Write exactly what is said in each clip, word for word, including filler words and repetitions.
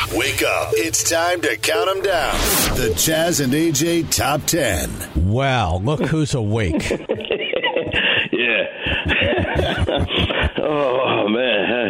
Wake up. It's time to count them down. The Chaz and A J Top ten. Wow, look who's awake. Yeah. Oh, man.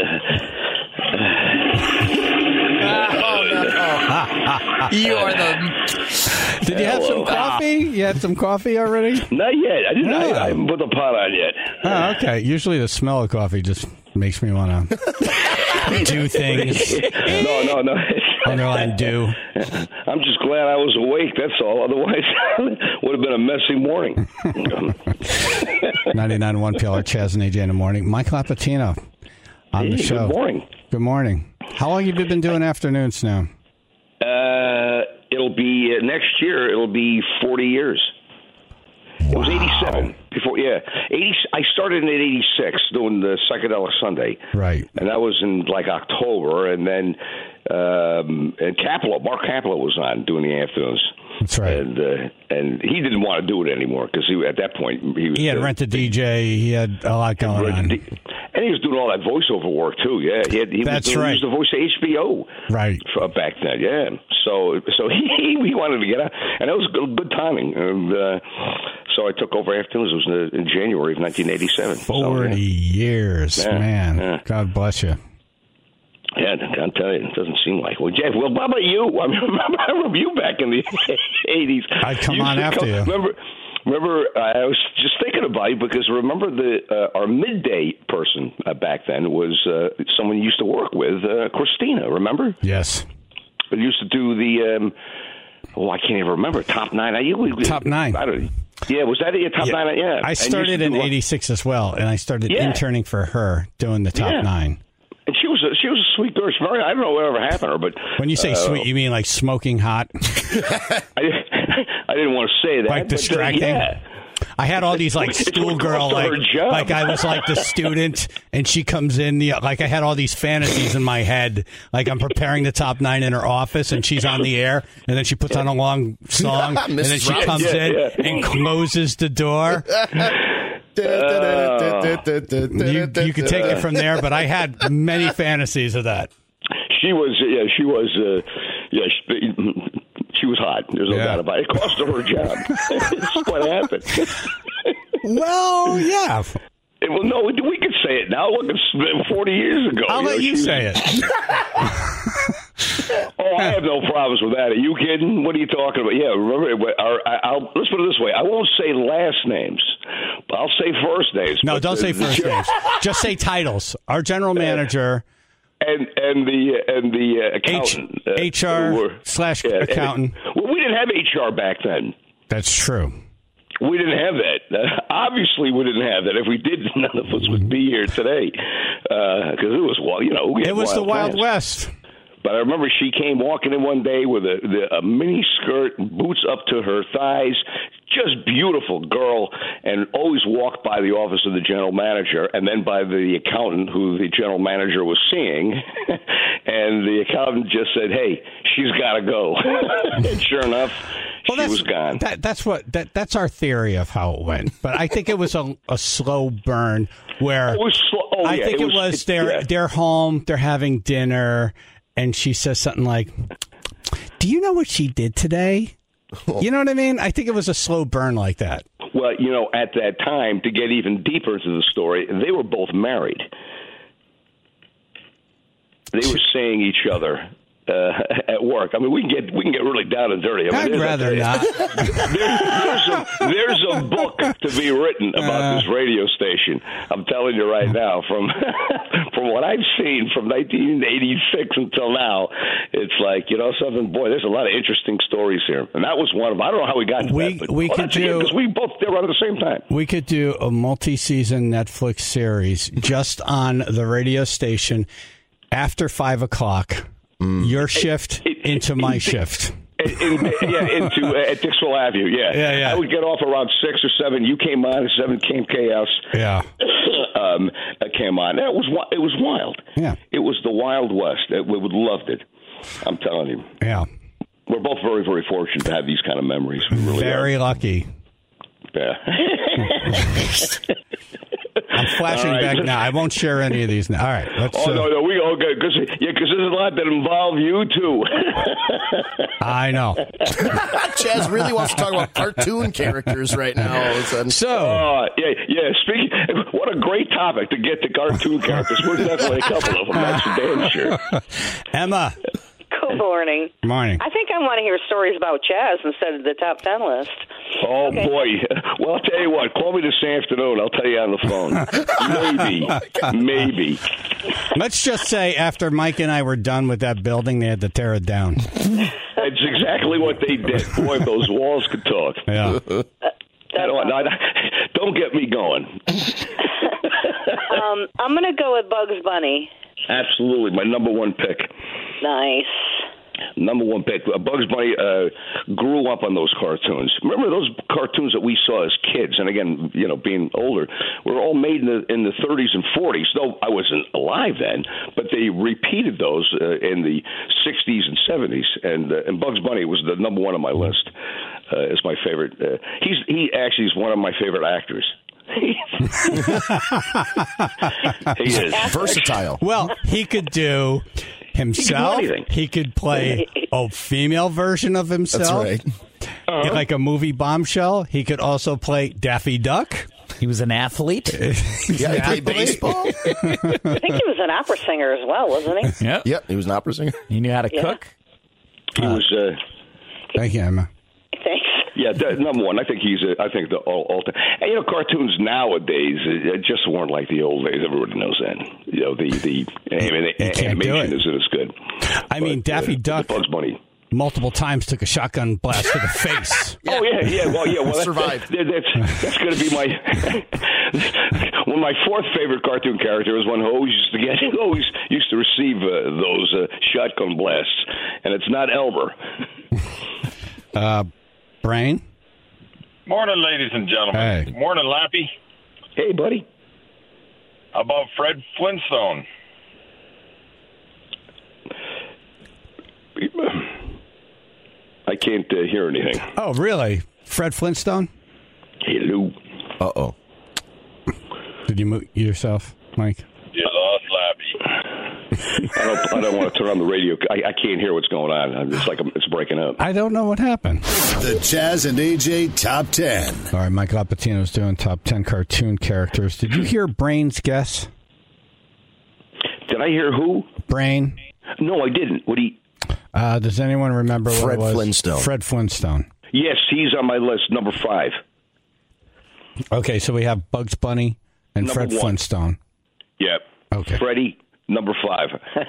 You are the... Did you have some coffee? You had some coffee already? Not yet. I didn't. No. I, I haven't put the pot on yet. Oh, okay. Usually the smell of coffee just makes me want to do things. No, no, no. Underline do. I'm just glad I was awake, that's all. Otherwise, it would have been a messy morning. ninety-nine point one P L R, Chaz and A J in the morning. Mike Lapatino on the Hey, show. Good morning. Good morning. How long have you been doing afternoons now? Uh, it'll be, uh, next year, it'll be forty years. It was eighty-seven before, yeah. eighty. I started in eighty-six doing the Psychedelic Sunday. Right. And that was in like October. And then um, and Capello, Mark Capello was on doing the afternoons. That's right. And uh, and he didn't want to do it anymore because he at that point he was He had uh, Rent a D J. He had a lot going on. And he was doing all that voiceover work too. Yeah, he had, he That's was doing, right. He was the voice of H B O. Right. For, back then, yeah. So so he he wanted to get out, and that was good, good timing. And uh, so I took over afternoons. It was in, in January of nineteen eighty-seven. Forty so, yeah. years, Yeah, man. yeah. God bless you. Yeah, I can't tell you. It doesn't seem like. Well, Jeff, well, how about you? I remember, I remember you back in the eighties. I'd come You on used to after you. Remember, remember, I was just thinking about you because remember the uh, our midday person uh, back then was uh, someone you used to work with, uh, Christina. Remember? Yes. We used to do the. Um, oh, I can't even remember. Top nine. I, we, Top nine. I don't. Yeah, was that it? Top Yeah. nine. Yeah. I And started you used in to do- eighty-six as well, and I started Yeah. interning for her doing the top Yeah. nine. And she was a, she was a sweet girl. She very, I don't know whatever happened to her, but When you say uh, sweet, you mean like smoking hot? I, I didn't want to say that. Like but, uh, distracting? yeah. I had all these like It's what schoolgirl, cost her like, her job. like I was like the student, and she comes in. The, like I had all these fantasies in my head. Like I'm preparing the top nine in her office, and she's on the air, and then she puts on a long song, and then she Missus comes Yeah, in yeah. and closes the door. You, you can take it from there, but I had many fantasies of that. She was, yeah, she was, uh, yeah, she, she was hot. There's no Yeah. doubt about it. It cost her her job. That's what happened. Well, yeah. Well, no, we we could say it now. Look, it's forty years ago. I'll you let know, you she say was, it. Oh, I have no problems with that. Are you kidding? What are you talking about? Yeah, remember, our, I'll, let's put it this way. I won't say last names. But I'll say first names. No, But don't the- say the first chair- names. Just say titles. Our general manager, And and the and the uh, accountant, uh, H R who were- slash yeah, and- accountant. well, we didn't have H R back then. That's true. We didn't have that. Uh, obviously, we didn't have that. If we did, none of us would be here today because it was well, you know, we had It was the Wild times. West. But I remember she came walking in one day with a, the, a mini skirt, boots up to her thighs, just beautiful girl, and always walked by the office of the general manager and then by the accountant who the general manager was seeing. And the accountant just said, hey, she's got to go. And sure enough, Well, she that's, was gone. That, that's what that that's our theory of how it went. But I think it was a, a slow burn where It was slow. Oh, I yeah, think it it was- was, it- they're yeah. they're home, they're having dinner, and she says something like, "Do you know what she did today?" You know what I mean? I think it was a slow burn like that. Well, you know, at that time, to get even deeper into the story, they were both married. They were seeing each other uh, at work. I mean, we can get we can get really down and dirty. I mean, I'd there's rather a, not. There, there's, a, there's a book to be written about Uh, this radio station. I'm telling you right now, from from what I've seen from nineteen eighty-six until now, it's like, you know something, boy, there's a lot of interesting stories here, and that was one of them. I don't know how we got to We- that, but we well, could that's again, do- 'cause we both they were on at the same time. We could do a multi-season Netflix series just on the radio station after five o'clock. Your shift It- it- into my it- shift. In, in, yeah, into uh, at Dixwell Avenue. Yeah, Yeah, yeah. I would get off around six or seven. You came on at seven. Came chaos. Yeah. um, uh, came on. That was wi- it was wild. Yeah. It was the Wild West. Uh, We would loved it. I'm telling you. Yeah. We're both very, very fortunate to have these kind of memories. We really Very are. lucky. Yeah. I'm flashing All right. back now. I won't share any of these now. All right. Let's, Oh, uh, no, no, we all good. Cause, yeah, because there's a lot that involve you, too. I know. Chaz really wants to talk about cartoon characters right now. All of a sudden. So, Uh, yeah, yeah. Speaking, what a great topic to get to cartoon characters. We're definitely a couple of them. That's for damn sure. Emma. Good morning. Morning. I think I want to hear stories about Chaz instead of the top ten list. Oh, Okay. boy. Well, I'll tell you what. Call me this afternoon. I'll tell you on the phone. Maybe. Maybe. Let's just say after Mike and I were done with that building, they had to tear it down. That's exactly what they did. Boy, if those walls could talk. Yeah. I don't, I, don't get me going. Um, I'm going to go with Bugs Bunny. Absolutely. My number one pick. Nice. Number one pick. Uh, Bugs Bunny uh, grew up on those cartoons. Remember those cartoons that we saw as kids? And again, you know, being older, were all made in the in the thirties and forties. Though I wasn't alive then, but they repeated those uh, in the sixties and seventies. And uh, and Bugs Bunny was the number one on my list. Uh, is my favorite. Uh, he's he actually is one of my favorite actors. He is Versatile. Well, he could do himself. He could do anything. He could play a female version of himself. That's right. Uh-huh. Like a movie Bombshell. He could also play Daffy Duck. He was an athlete. Yeah, he played baseball. I think he was an opera singer as well, wasn't he? Yep. Yep, he was an opera singer. He knew how to Yeah. cook. he was. Uh, Thank you, Emma. Thanks. Yeah, the, number one. I think he's. A, I think the all, all time. And, you know, cartoons nowadays uh, just weren't like the old days. Everybody knows that. You know, the the I mean, You can't do animation it. isn't as good. I mean, But, Daffy uh, Duck Bugs Bunny. multiple times took a shotgun blast to the face. Oh yeah, yeah. Well, yeah. Well, that, Survived. that, that's that's going to be my well. My fourth favorite cartoon character is one who always used to get, who always used to receive uh, those uh, shotgun blasts, and it's not Elmer. Uh, Brain? Morning, ladies and gentlemen. Hey. Morning, Lappy. Hey, buddy. How about Fred Flintstone? I can't uh, hear anything. Oh, really? Fred Flintstone? Hello. Uh oh. Did you mute yourself, Mike? You lost Lappy. I don't. I don't want to turn on the radio. I, I can't hear what's going on. I'm- It's like I'm, it's breaking up. I don't know what happened. The Chaz and A J Top ten. All right, Mike Lapatino's doing top ten cartoon characters. Did you hear Brain's guess? Did I hear who? Brain? No, I didn't. What he? Uh, does anyone remember what Fred it was? Flintstone. Fred Flintstone. Yes, he's on my list. Number five. Okay, so we have Bugs Bunny and Number Fred one. Flintstone. Yep. Okay. Freddie, number five.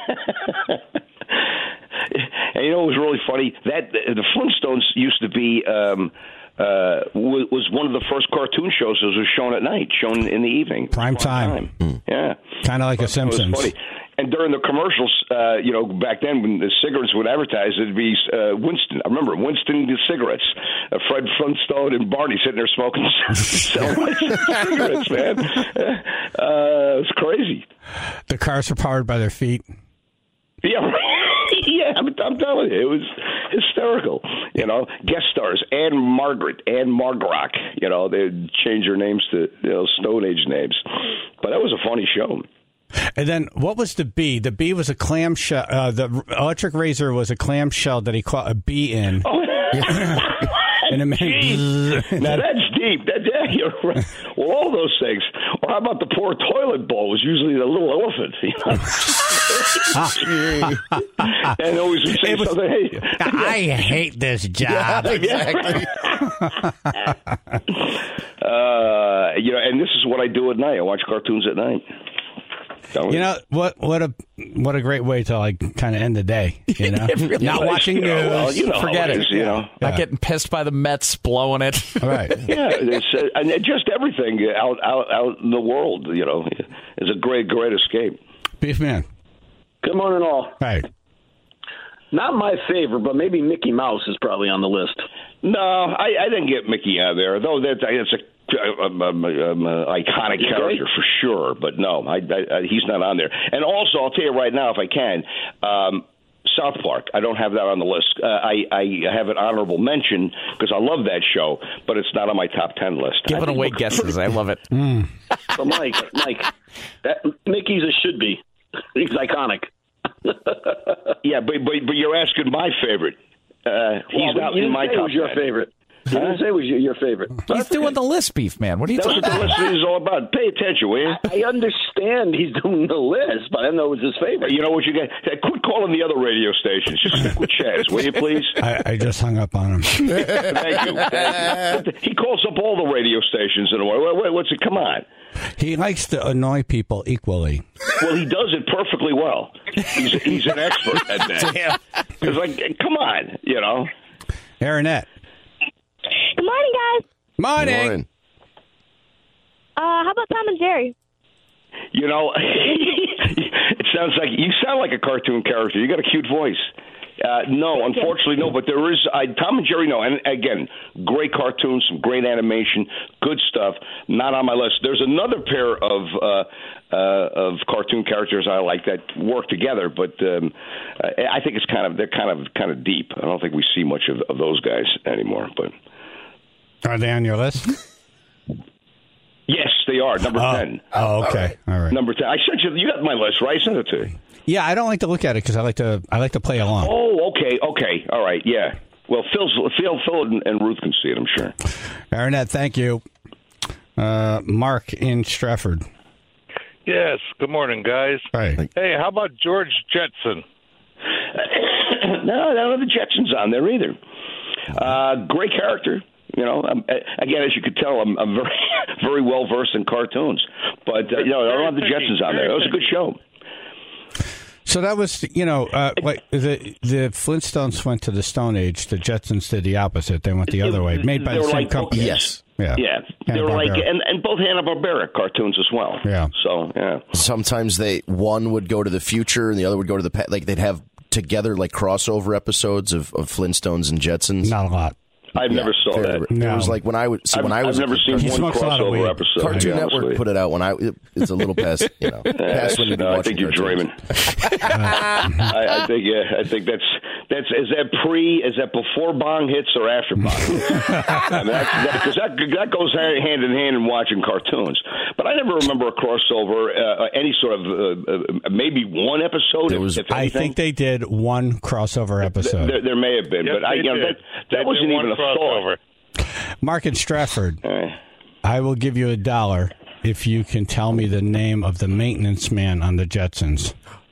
And you know what was really funny? That the Flintstones used to be um, uh, was, was one of the first cartoon shows that was shown at night, shown in the evening, Prime time. Yeah, Kind of like a it was Simpsons. funny. And during the commercials, uh, you know, back then when the cigarettes would advertise, it'd be uh, Winston. I remember Winston the cigarettes. Uh, Fred Flintstone and Barney sitting there smoking selling cigarettes, man. Uh, it's crazy. The cars were powered by their feet. Yeah, yeah. I'm, I'm telling you, it was hysterical. You know, guest stars Anne Margaret, Anne Margrock. You know, they'd change their names to you know Stone Age names, but that was a funny show. And then what was the bee? The bee was a clamshell. Uh, the electric razor was a clamshell that he caught a bee in. Oh, And it made Jeez. Now that's deep. That, yeah, you're right. Well, all those things. Or how about the poor toilet bowl? Was usually the little elephant. You know? And always would say It was- something. Hey, I hate this job. Exactly. uh, you know, and this is what I do at night. I watch cartoons at night. Don't You know what? What a what a great way to like kind of end the day. You know, really not is. watching You know, news. well, you know how Forget it it. is, you know. Yeah. Not getting pissed by the Mets blowing it. All right. Yeah, it's, uh, and just everything out, out out in the world, you know, is a great, great escape. Beef man. Good morning, all. Right. Not my favorite, but maybe Mickey Mouse is probably on the list. No, I, I didn't get Mickey out there, though. That's it's a Um, um, um, uh, iconic character for sure, but no, I, I, I, he's not on there. And also, I'll tell you right now, if I can, um, South Park. I don't have that on the list. Uh, I, I have an honorable mention because I love that show, but it's not on my top ten list. Giving away guesses. I love it. Mm. So, Mike, Mike, that, Mickey's a should be. He's iconic. Yeah, but, but but you're asking my favorite. Uh, he's well, not you in didn't my say top it was your ten. favorite. You didn't say it was your, your favorite. He's doing the list, Beef Man. What are you That's talking what the about? list is all about. Pay attention, will you? I understand he's doing the list, but I didn't know it was his favorite. You know what you get? Quit calling the other radio stations. Just stick with Chaz, will you, please? I, I just hung up on him. Thank you. Thank you. He calls up all the radio stations in a way. Wait, wait, what's it? Come on. He likes to annoy people equally. Well, he does it perfectly well. He's he's an expert at that. It's like, come on, you know. Aaronette. Good morning, guys. Morning. Morning. Uh, how about Tom and Jerry? You know, it sounds like you sound like a cartoon character. You got a cute voice. Uh, no, Thank unfortunately, you. no. But there is I, Tom and Jerry. No, and again, great cartoons, some great animation, good stuff. Not on my list. There's another pair of uh, uh, of cartoon characters I like that work together, but um, I think it's kind of they're kind of kind of deep. I don't think we see much of, of those guys anymore. But Are they on your list? yes, they are number Oh, ten. oh okay. All right. Number ten. I sent you. You got my list, right? I sent it to you. Yeah, I don't like to look at it because I like to I like to play along. Oh, okay, okay, all right, yeah. Well, Phil's, Phil, Phil, and, and Ruth can see it, I'm sure. Aaronette, thank you. Uh, Mark in Stratford. Yes. Good morning, guys. Hi. Hey, how about George Jetson? No, I don't have the Jetsons on there either. Uh, great character. You know, um, again, as you could tell, I'm, I'm very, very well versed in cartoons. But uh, you know, I don't have the Jetsons on there. That was a good show. So that was, you know, uh, like the the Flintstones went to the Stone Age. The Jetsons did the opposite. They went the other way. Made by They the were same like- company. Yes. Yeah. Yeah, they were like, and, and both Hanna-Barbera cartoons as well. Yeah. So yeah. Sometimes they one would go to the future and the other would go to the past. Like they'd have together like crossover episodes of, of Flintstones and Jetsons. Not a lot. I never saw There- that. There No. was like when I would see I've, when I was I've never seen He one smokes a lot of crossover weed. episode. Cartoon to be honest Network with you. put it out when I it, it's a little past you know past when you'd be No, I watching think you're cartoons. dreaming. I, I think yeah, I think that's that's is that pre is that before Bong hits or after Bong hits? I mean, that's because that, that goes hand in hand in watching cartoons. But I never remember a crossover, uh, any sort of uh, uh, maybe one episode. There was- if I anything. think they did one crossover episode. There, there may have been, Yes, but I, they you know, did. that, They that did wasn't one even a thought. crossover. Mark in Stratford. Uh, I will give you a dollar if you can tell me the name of the maintenance man on the Jetsons.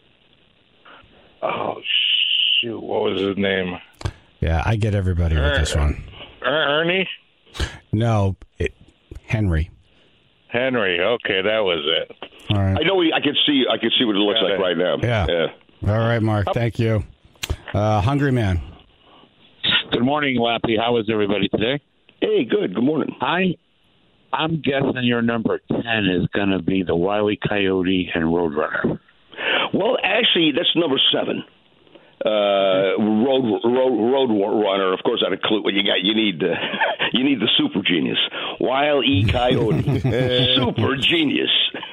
Oh, shoot. What was his name? Yeah, I get everybody with this one. Er- Ernie? No, it, Henry. Henry. Okay, that was it. All right. I know. He, I can see. I can see what it looks Got like it. right now. Yeah. Yeah. All right, Mark. Thank you. Uh, Hungry Man. Good morning, Lappy. How is everybody today? Hey, good. Good morning. I, I'm guessing your number ten is going to be the Wile E. Coyote and Roadrunner. Well, actually, that's number seven. Uh, road, road, road runner. Of course, that include what you got. You need the, you need the super genius, Wile E. Coyote, super genius.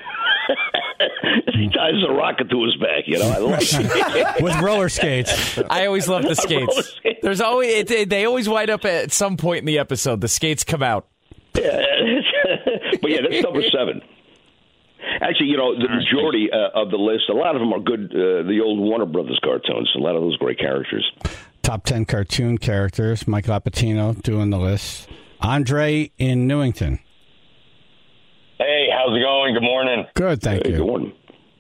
He ties a rocket to his back. You know, I like it. With roller skates. I always love the skates. There's always it, it- they always wind up at some point in the episode. The skates come out. Yeah. But yeah, that's number seven. Actually, you know, the majority uh, of the list, a lot of them are good. Uh, the old Warner Brothers cartoons, a lot of those great characters. Top ten cartoon characters. Mike Lapatino doing the list. Andre in Newington. Hey, how's it going? Good morning. Good, thank Hey, you. good morning.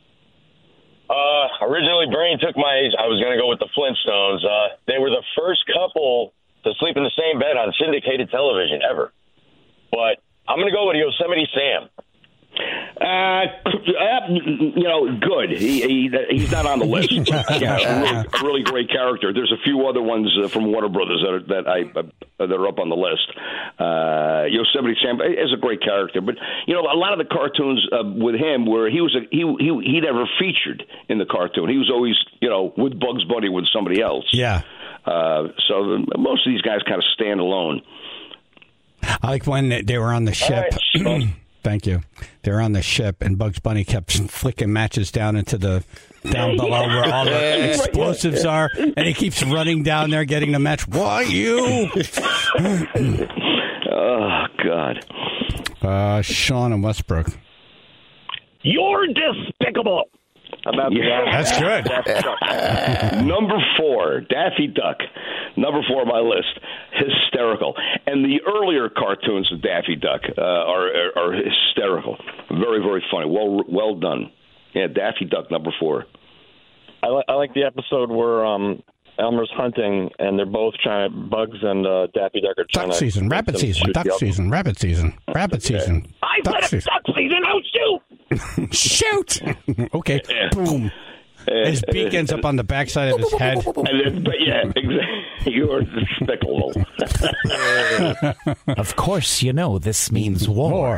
Uh, originally, Brain took my age. I was going to go with the Flintstones. Uh, they were the first couple to sleep in the same bed on syndicated television ever. But I'm going to go with Yosemite Sam. Uh, you know, good. He, he he's not on the list. Yeah, really, really great character. There's a few other ones uh, from Warner Brothers that are, that I uh, that are up on the list. Uh, Yosemite Sam is a great character, but you know, a lot of the cartoons uh, with him where he was a, he he he never featured in the cartoon. He was always you know with Bugs Bunny with somebody else. Yeah. Uh, so the, most of these guys kind of stand alone. I like when they, they were on the ship. All right. Thank you. They're on the ship, and Bugs Bunny kept flicking matches down into the down below where all the explosives are, and he keeps running down there getting the match. Why you? Oh God. Uh, Sean and Westbrook. You're despicable. About yeah, that's good. Number four, Daffy Duck. Number four on my list, hysterical. And the earlier cartoons of Daffy Duck uh, are, are are hysterical. Very, very funny. Well, well done. Yeah, Daffy Duck, number four. I, li- I like the episode where um, Elmer's hunting, and they're both trying to, Bugs and uh, Daffy Duck are trying duck to... Season, rabbit season, duck season, rabbit season, rabbit Okay. season. I duck put a season. duck season out, shoot! Shoot! Okay, boom. His beak ends up on the backside of his head. And then, but yeah, exactly. You're despicable. Of course, you know this means war.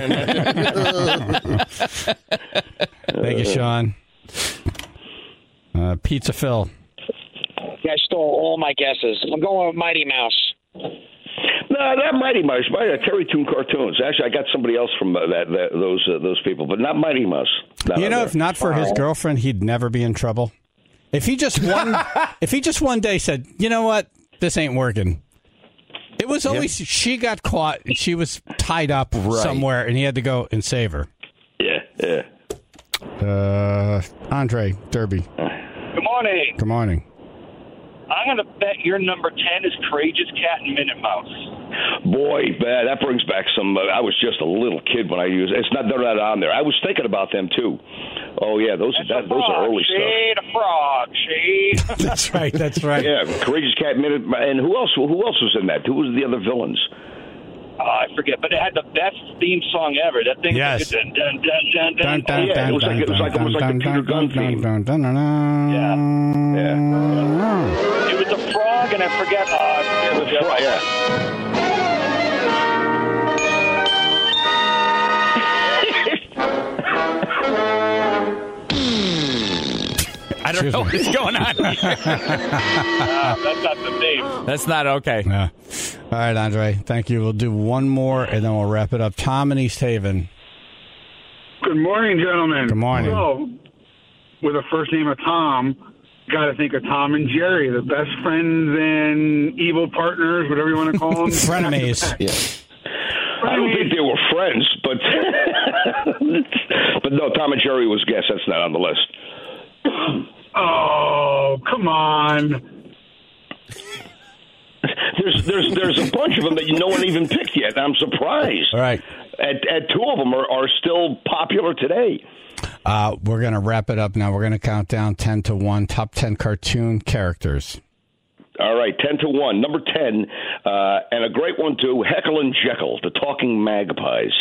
Thank you, Sean. Uh, Pizza Phil. You guys stole all my guesses. I'm going with Mighty Mouse. No, not Mighty Mouse. Mighty, uh, Terry Toon cartoons. Actually, I got somebody else from uh, that, that those uh, those people, but not Mighty Mouse. Not You know, there. if not for his girlfriend, he'd never be in trouble. If he just one, if he just one day said, "You know what, this ain't working," it was always she got caught. She was tied up Right. somewhere, and he had to go and save her. Yeah, yeah. Uh, Andre Derby. Good morning. Good morning. I'm going to bet your number ten is Courageous Cat and Minute Mouse. Boy, man, that brings back some. Uh, I was just a little kid when I used. It's not they're not on there. I was thinking about them too. Oh yeah, those are that, those are early stuff. Shade a frog, shade. That's right. That's right. Yeah, Courageous Cat Minute, and who else? Who else was in that? Who was the other villains? Oh, I forget, but it had the best theme song ever. That thing. Yes. Was like, dun, dun, dun, dun, Dun, dun. dun, Oh, yeah, it was like it was like almost like the Peter Gunn theme. Dun, dun, dun, dun, Yeah. Yeah. It was a frog, and I forget. Uh, I forget what the other one. Yeah. I don't know what's going on. Uh, that's not the name. That's not okay. Yeah. All right, Andre. Thank you. We'll do one more, and then we'll wrap it up. Tom in East Haven. Good morning, gentlemen. Good morning. So, with a first name of Tom, got to think of Tom and Jerry, the best friends and evil partners, whatever you want to call them. Frenemies. Yeah. I don't think they were friends, but but no, Tom and Jerry was guess. That's not on the list. Oh, come on. There's there's there's a bunch of them that no one even picked yet. I'm surprised. All right. And, and two of them are, are still popular today. Uh, we're going to wrap it up now. We're going to count down ten to one. Top ten cartoon characters. All right, ten to one. Number ten, uh, and a great one too, Heckle and Jekyll, the Talking Magpies.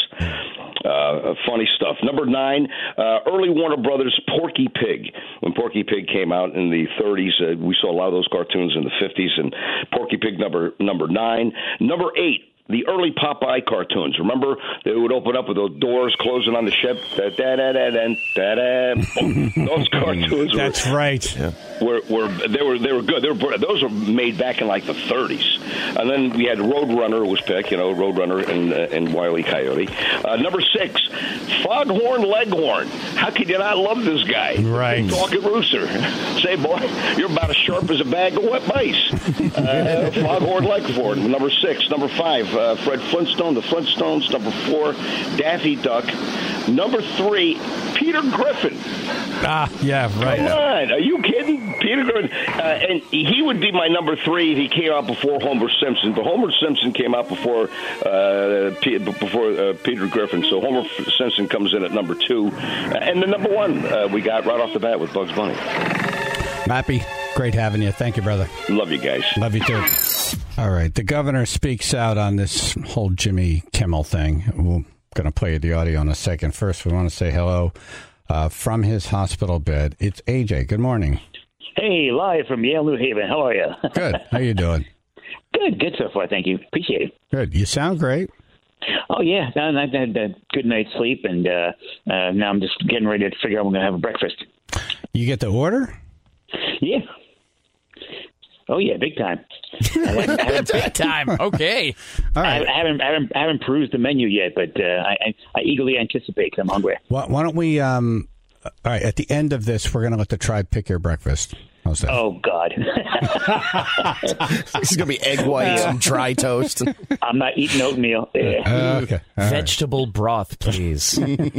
Uh, funny stuff. Number nine, uh, early Warner Brothers, Porky Pig. When Porky Pig came out in the thirties, uh, we saw a lot of those cartoons in the fifties, and Porky Pig number number nine. Number eight, the early Popeye cartoons. Remember, they would open up with those doors closing on the ship. Da, da, da, da, da, da, da. Those cartoons. That's were, right. Yeah. Were, were they were they were good. They were those were made back in like the thirties, and then we had Roadrunner was picked. You know, Roadrunner and uh, and Wile E. Coyote. Uh, number six, Foghorn Leghorn. How could you not love this guy? Right. Talking rooster. Say, boy, you're about as sharp as a bag of wet mice. Uh, Foghorn Leghorn. Number six. Number five. Uh, Fred Flintstone, the Flintstones. Number four, Daffy Duck. Number three, Peter Griffin. Ah, yeah, right. Come on, are you kidding? Peter Griffin. Uh, and he would be my number three if he came out before Homer Simpson. But Homer Simpson came out before uh, P- before uh, Peter Griffin. So Homer Simpson comes in at number two. Uh, and the number one uh, we got right off the bat with Bugs Bunny. Mappy, great having you. Thank you, brother. Love you guys. Love you too. All right. The governor speaks out on this whole Jimmy Kimmel thing. We're going to play you the audio in a second. First, we want to say hello uh, from his hospital bed. It's A J. Good morning. Hey, live from Yale, New Haven. How are you? Good. How you doing? Good. Good so far. Thank you. Appreciate it. Good. You sound great. Oh, yeah. I had a good night's sleep, and uh, uh, now I'm just getting ready to figure out when I'm going to have breakfast. You get the order? Yeah. Oh yeah, big time. I haven't, I haven't, big time. Okay. All right. I haven't, I haven't, I haven't perused the menu yet, but uh, I, I eagerly anticipate. 'Cause I'm hungry. Why, why don't we? Um, all right. At the end of this, we're going to let the tribe pick your breakfast. How's that? Oh God. This is going to be egg whites and dry toast. I'm not eating oatmeal. Yeah. Uh, okay. All Vegetable right. broth, please.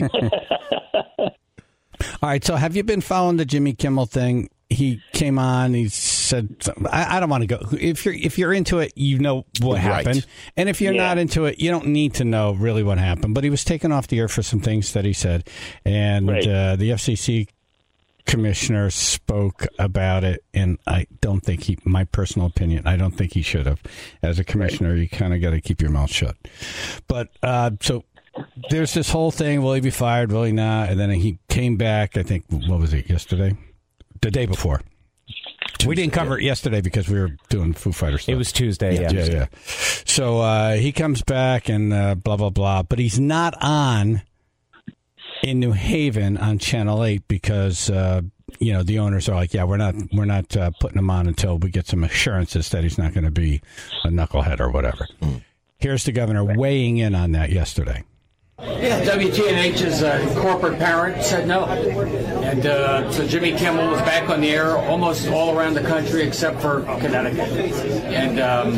All right. So, have you been following the Jimmy Kimmel thing? He came on. He said, "I, I don't want to go." If you're if you're into it, you know what happened, Right. and if you're Yeah. not into it, you don't need to know really what happened. But he was taken off the air for some things that he said, and Right. uh, the F C C commissioner spoke about it, and I don't think he. My personal opinion, I don't think he should have. As a commissioner, you kind of got to keep your mouth shut. But uh, so. There's this whole thing. Will he be fired? Will he not? And then he came back. I think what was it yesterday? The day before. Tuesday, we didn't cover yeah. it yesterday because we were doing Foo Fighters stuff. It was Tuesday, yeah. Yeah, yeah. yeah. So uh, he comes back and uh, blah, blah, blah. But he's not on in New Haven on Channel eight because, uh, you know, the owners are like, yeah, we're not we're not uh, putting him on until we get some assurances that he's not going to be a knucklehead or whatever. Mm. Here's the governor weighing in on that yesterday. Yeah, W T N H's uh, corporate parent said no. And uh, so Jimmy Kimmel was back on the air almost all around the country except for Connecticut. And um,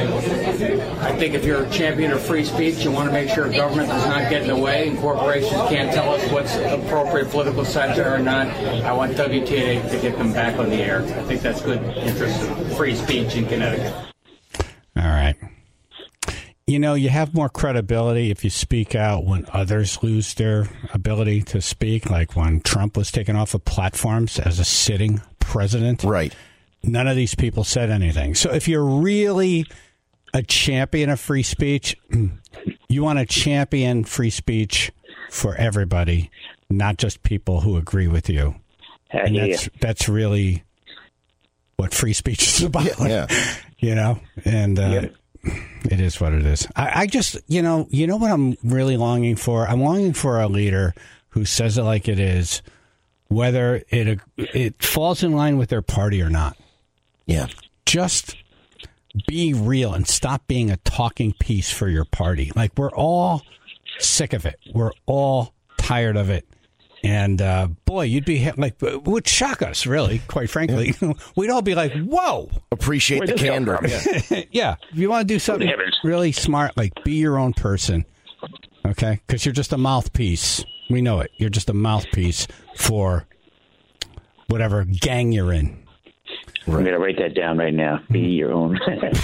I think if you're a champion of free speech, you want to make sure government does not get in the way and corporations can't tell us what's appropriate political censure or not. I want W T N H to get them back on the air. I think that's good interest of free speech in Connecticut. All right. You know, you have more credibility if you speak out when others lose their ability to speak, like when Trump was taken off of platforms as a sitting president. Right. None of these people said anything. So if you're really a champion of free speech, you want to champion free speech for everybody, not just people who agree with you. And that's, that's really what free speech is about. Yeah. You know, and uh, yeah. It is what it is. I, I just, you know, you know what I'm really longing for? I'm longing for a leader who says it like it is, whether it it falls in line with their party or not. Yeah. Just be real and stop being a talking piece for your party. Like, we're all sick of it. We're all tired of it. And, uh, boy, you'd be like, it would shock us, really, quite frankly. Yeah. We'd all be like, whoa. Appreciate Where the candor. Yeah. Yeah. If you want to do something really smart, like be your own person. Okay? Because you're just a mouthpiece. We know it. You're just a mouthpiece for whatever gang you're in. I'm going to write that down right now. Be your own.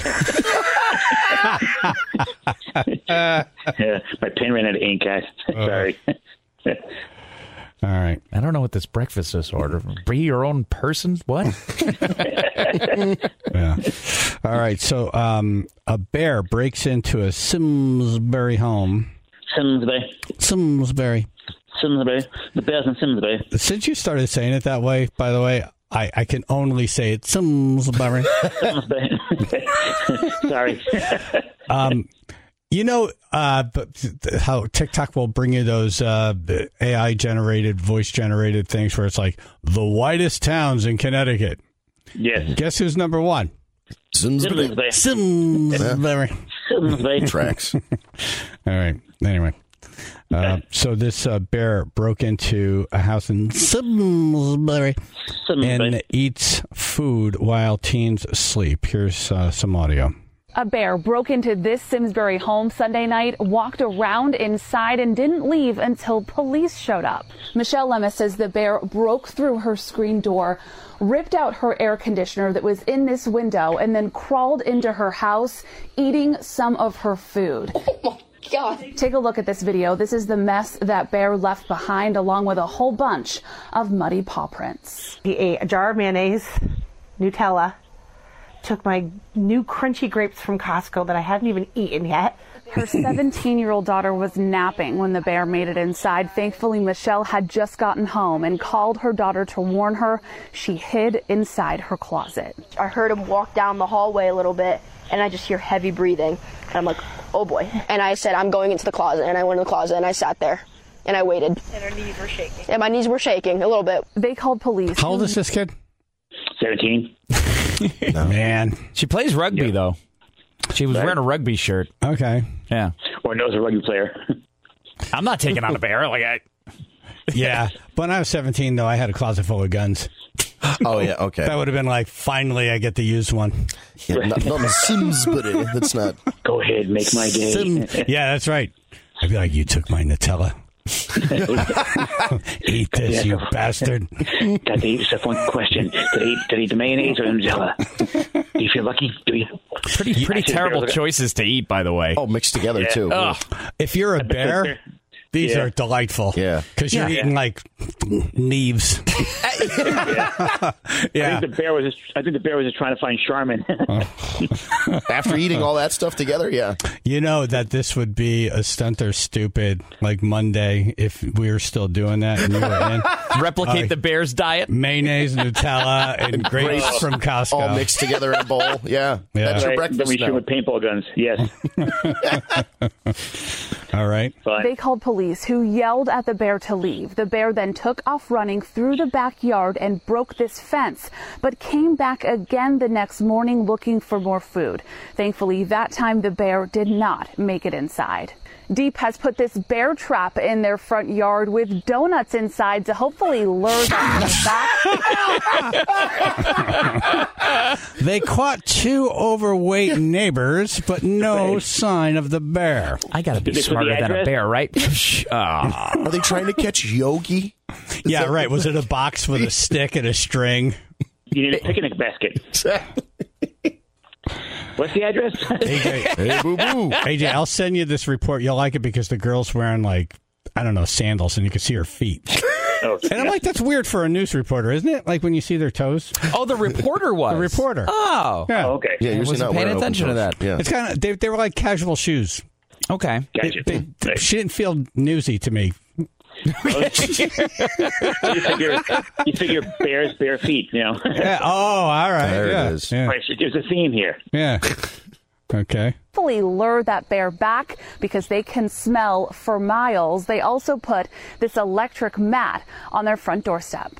uh, my pen ran out of ink, guys. Sorry. All right. I don't know what this breakfast disorder. Be your own person? What? Yeah. All right. So um, a bear breaks into a Simsbury home. Simsbury. Simsbury. Simsbury. The bear's in Simsbury. Since you started saying it that way, by the way, I, I can only say it Simsbury. Simsbury. Sorry. um, you know uh, how TikTok will bring you those uh, A I-generated, voice-generated things where it's like, the whitest towns in Connecticut. Yes. Guess who's number one? Simsbury. Simsbury. Simsbury. Tracks. All right. Anyway. Uh, so this uh, bear broke into a house in Simsbury and eats food while teens sleep. Here's uh, some audio. A bear broke into this Simsbury home Sunday night, walked around inside, and didn't leave until police showed up. Michelle Lemus says the bear broke through her screen door, ripped out her air conditioner that was in this window, and then crawled into her house, eating some of her food. God. Take a look at this video. This is the mess that bear left behind, along with a whole bunch of muddy paw prints. He ate a jar of mayonnaise, Nutella, took my new crunchy grapes from Costco that I haven't even eaten yet. Her seventeen-year-old daughter was napping when the bear made it inside. Thankfully, Michelle had just gotten home and called her daughter to warn her. She hid inside her closet. I heard him walk down the hallway a little bit, and I just hear heavy breathing. And I'm like, oh boy. And I said, I'm going into the closet. And I went in the closet and I sat there and I waited. And her knees were shaking. And my knees were shaking a little bit. They called police. How old is this kid? seventeen. No. Man. She plays rugby, Yep. though. She was Right. wearing a rugby shirt. Okay. Yeah. Or knows a rugby player. I'm not taking on a bear. Like I. Yeah. When I was seventeen, though, I had a closet full of guns. Oh, yeah, okay. That would have been like, finally, I get to use one. Yeah, not, not a Simsbury. That's not. Go ahead, make my day. Sim- yeah, that's right. I'd be like, you took my Nutella. Eat this, Yeah. you bastard. Got to eat just one question. Did I eat, did I eat the mayonnaise or the Nutella? Do you feel lucky? Do you? Pretty pretty I terrible think- choices to eat, by the way. Oh, mixed together, Yeah. too. Ugh. If you're a bear, these Yeah. are delightful. Yeah. Because you're Yeah. eating like Neves. I Yeah. think the bear was just, I think the bear was just trying to find Charmin. After eating all that stuff together, yeah. You know that this would be a stunt or stupid like Monday if we were still doing that and you were in. Replicate Uh, the bear's diet. Mayonnaise, Nutella, and grapes grapes from Costco. All mixed together in a bowl. Yeah. Yeah. That's your Right, then breakfast we shoot now. with paintball guns. Yes. All right. Fine. They called police, who yelled at the bear to leave. The bear then took off running through the backyard and broke this fence, but came back again the next morning looking for more food. Thankfully, that time the bear did not make it inside. Deep has put this bear trap in their front yard with donuts inside to hopefully lure them back. They caught two overweight neighbors, but no sign of the bear. I gotta be Did they put the smarter than a address? bear, right? Ah. Are they trying to catch Yogi? Yeah, right. Was it a box with a stick and a string? You need a picnic basket. What's the address? A J, Hey, boo boo. A J, I'll send you this report. You'll like it because the girl's wearing like, I don't know, sandals and you can see her feet. Oh, And I'm like, that's weird for a news reporter, isn't it? Like when you see their toes. Oh, the reporter was. The reporter. Oh. Yeah. oh, okay. Yeah, I usually wasn't not paying wearing open attention to toes. that. Yeah. It's kind of, they, they were like casual shoes. Okay. Gotcha. They, they, she didn't feel newsy to me. you figure you figure bears, bare feet, you know. Yeah. Oh, all right. There it yeah. is. Yeah. Right, so there's a theme here. Yeah. Okay. Hopefully lure that bear back because they can smell for miles. They also put this electric mat on their front doorstep.